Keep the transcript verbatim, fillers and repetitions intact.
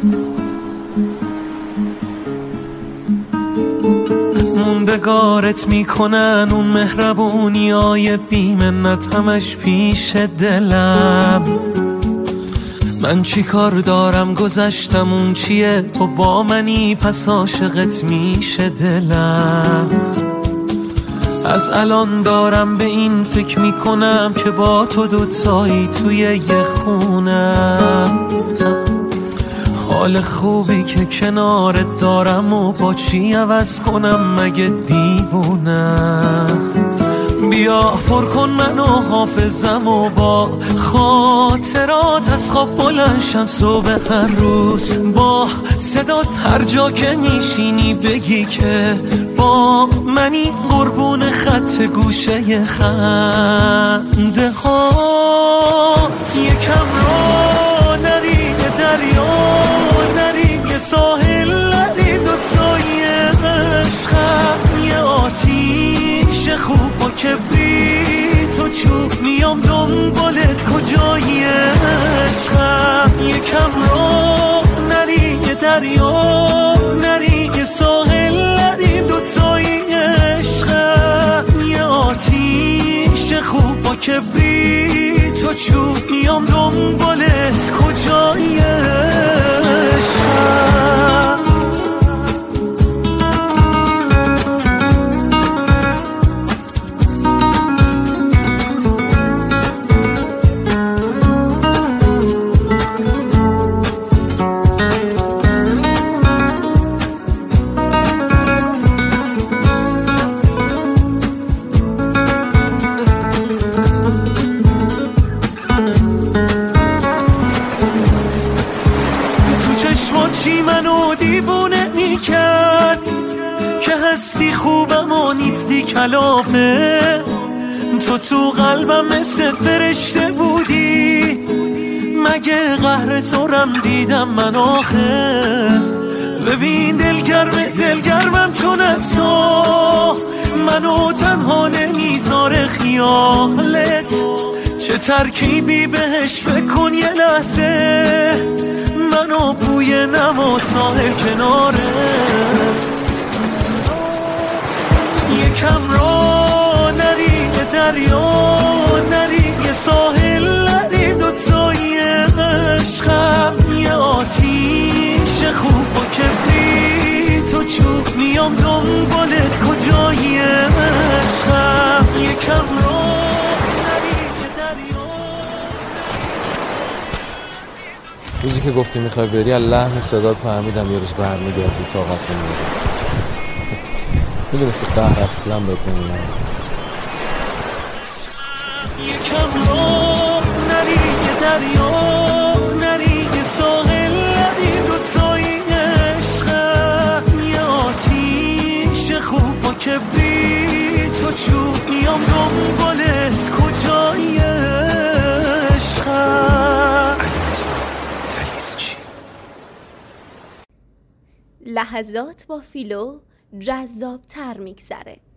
موندگارت میکنن اون مهربونیای بیمنت همش پیش دلم. من چی کار دارم گذشتم اون چیه، تو با منی پس عاشقت میشه دلم. از الان دارم به این فکر میکنم که با تو دوتایی توی یه خونم. حال خوبی که کنارت دارم و با چی عوض کنم مگه دیوونم. بیا پر کن منو حافظم و با خاطرات از خواب بلنشم صبح هر روز. با صدات هر جا که میشینی بگی که با منی قربون خط گوشه خنده هات. یکم را نری به دریا نری یه ساحل نری دوتای عشقم. یه آتیش خوب و کبریت و چوب میام دنبالت کجای عشقم. یکم را نری یه دریا نری یه ساحل نری دوتای عشقم. یه آتیش خوب با کبریت و چوب میام دنبالت کجای عشقم. چی منو دیوونه میکرد که هستی خوبم و نیستی کلافه. تو تو قلبم مثل فرشته بودی مگه قهر تو رم دیدم من آخه. ببین دلگرم دلگرمم چون تو منو تنها نمیذاره خیالت. چه ترکیبی بهش فکر کن یه لحظه منو بوی نم و ساحل کناره. یکم را نری به دریا نری یه ساحل نری دوتای عشقم. یه آتیش خوب و کبریت و چوب میام دنبالت کجای عشقم. یکم را روزی که گفتی میخوای بری از لحن صدات فهمیدم یه روز برمیگردی طاقت نمیدی. میدونستی قهر اصلا بهت نمیدونم. یکم را نری یه دریا نری یه ساحل نری دوتای عشقم. یه آتیش خوب با کبریت و چوب میام دنبالت کجای عشقم. لحظات با فیلو جذاب تر میگذره.